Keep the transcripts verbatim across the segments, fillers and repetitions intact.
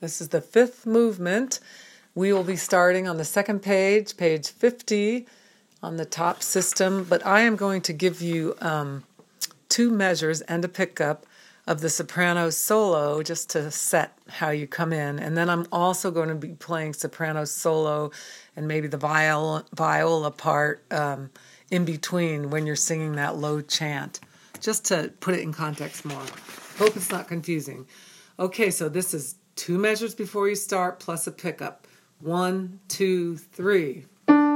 This is the fifth movement. We will be starting on the second page, page fifty, on the top system, but I am going to give you um, two measures and a pickup of the soprano solo just to set how you come in. And then I'm also going to be playing soprano solo and maybe the viola, viola part um, in between when you're singing that low chant, just to put it in context more. Hope it's not confusing. Okay, so this is two measures before you start plus a pickup. One, two, three.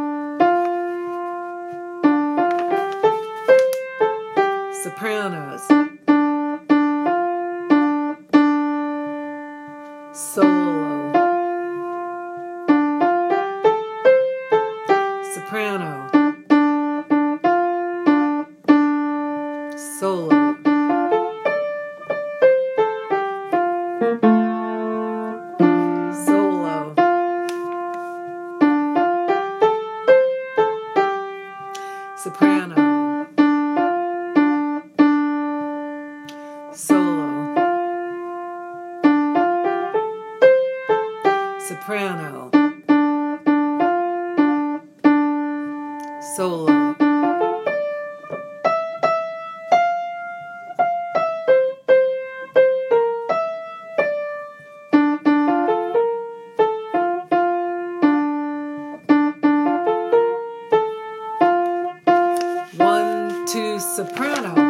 Sopranos. Solo. Soprano. Solo. Solo. Soprano. Solo. Soprano. Solo. One, two, soprano.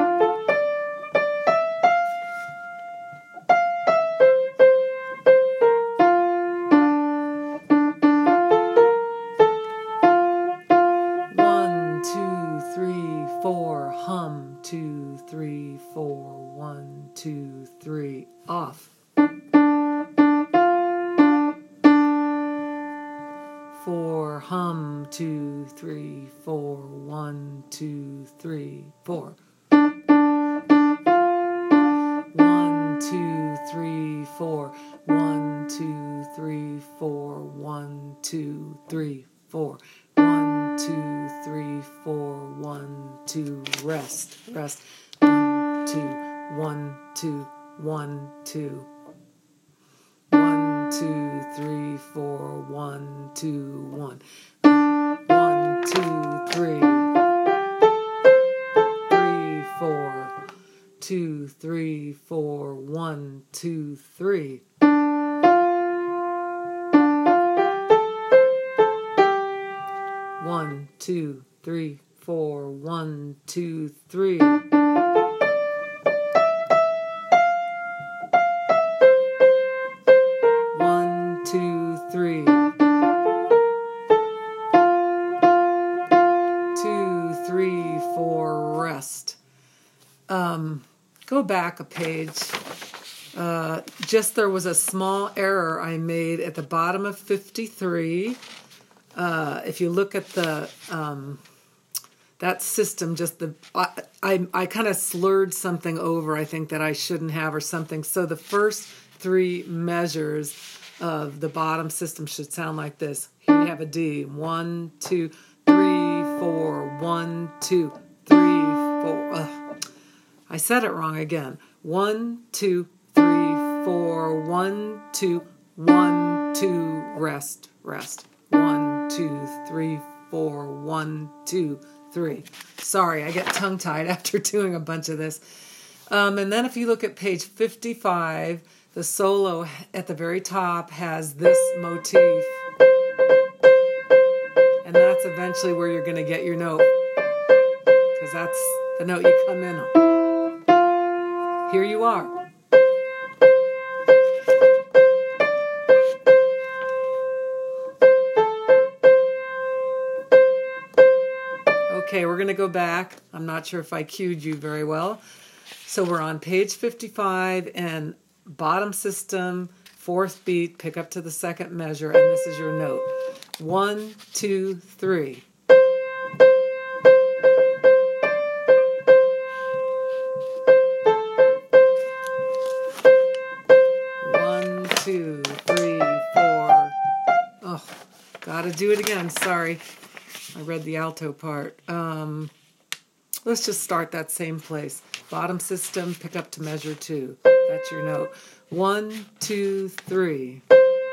Four, hum, two, three, four, one, two, three, off. Four, hum, two, three, four, one, two, three, four. One, two, three, four, one, two, three, four, one, two, three, four. One, two, three, four, one, two, rest, rest. One, two, one, two, one, two. One, two, three, four, one, two, one. One, two, three. Three, four. Two, three, four, one, two, three. One, two, three, four, one, two, three. One, two, three. Two, three, four, rest. Um, go back a page. Uh, just there was a small error I made at the bottom of fifty-three. Uh, if you look at the um, that system, just the I I, I kind of slurred something over, I think, that I shouldn't have or something. So the first three measures of the bottom system should sound like this. Here you have a D. One, two, three, four. One, two, three, four. Ugh. I said it wrong again. One, two, three, four. One, two, one, two. Rest, rest. One, two, three, four, one, two, three. Sorry, I get tongue-tied after doing a bunch of this. Um, and then if you look at page fifty-five, the solo at the very top has this motif. And that's eventually where you're going to get your note, because that's the note you come in on. Here you are. Okay, we're going to go back. I'm not sure if I cued you very well. So we're on page fifty-five and bottom system, fourth beat, pick up to the second measure, and this is your note. One, two, three. One, two, three, four. Oh, gotta do it again. Sorry. I read the alto part. Um, let's just start that same place. Bottom system, pick up to measure two. That's your note. One, two, three.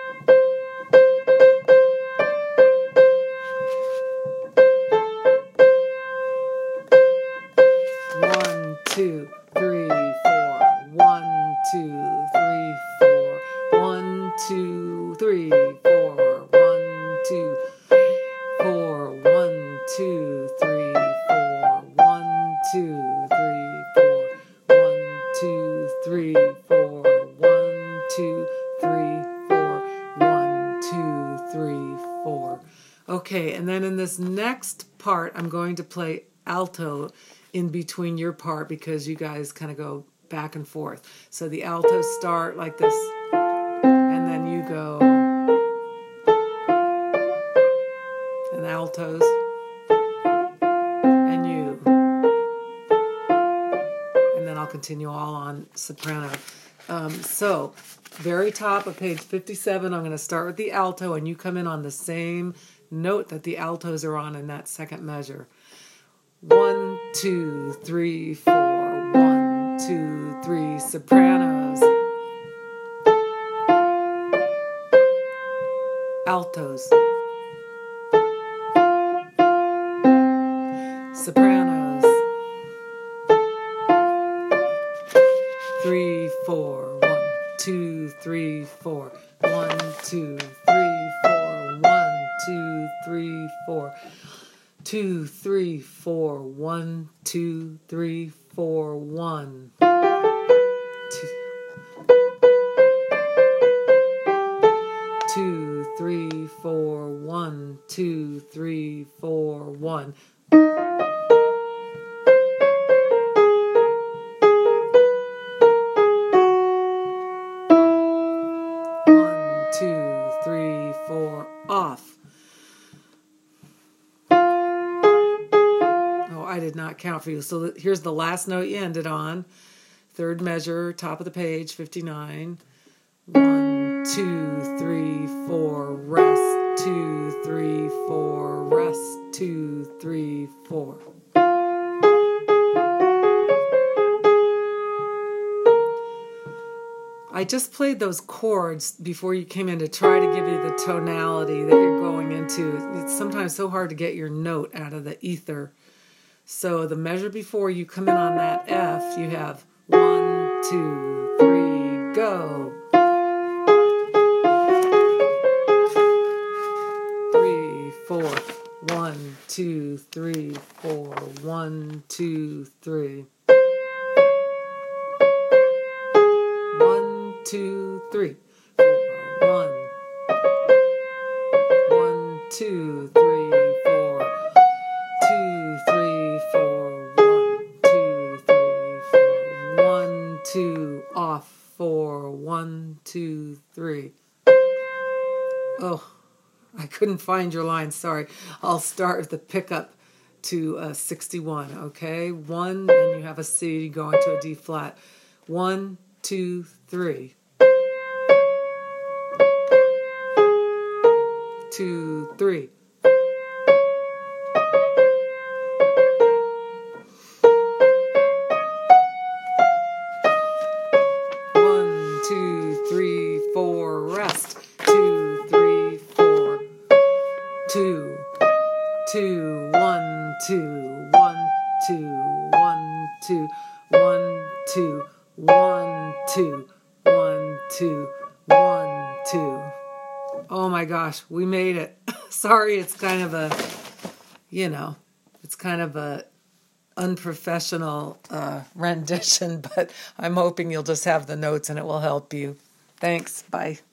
One, two, three, four. One, two, three, four. One, two, three, four. One, two, four. One, two, three, four. One, two, three, four. One, two, three, four. One, two, three, four. One, two, three, four. Okay, and then in this next part, I'm going to play alto in between your part because you guys kind of go back and forth. So the altos start like this, and then you go, and altos, and you, and then I'll continue all on soprano. Um, so, very top of page fifty-seven, I'm going to start with the alto, and you come in on the same note that the altos are on in that second measure. One, two, three, four. One, two, three. Sopranos. Altos. Sopranos. Three, four. One, two, three, four. One, two, three, four. One, two, three, four. Two, three, four, one, two, three, four, one. Two, two, three, four, one, two, three, four, one. One, two, three, four, off. I did not count for you. So here's the last note you ended on. Third measure, top of the page, fifty-nine. One, two, three, four, rest. Two, three, four, rest. Two, three, four. I just played those chords before you came in to try to give you the tonality that you're going into. It's sometimes so hard to get your note out of the ether. So the measure before you come in on that F, you have one, two, three, go. Three, four. One, two, three, four. One, two, three. One, two, three, four. One. One, two, three, four. Two, three, four. One, two, three, four. One, two, off, four. One, two, three. Oh, I couldn't find your line. Sorry. I'll start with the pickup to uh, sixty-one. Okay, one, and you have a C going to a D flat. One, two, three. Two, three. One, two, three, four, rest. Two, three, four. Two, two, one, two, one, two, one, two, one, two, one, two, one, two, one, two. Oh my gosh, we made it. Sorry, it's kind of a, you know, it's kind of a unprofessional uh, rendition, but I'm hoping you'll just have the notes and it will help you. Thanks. Bye.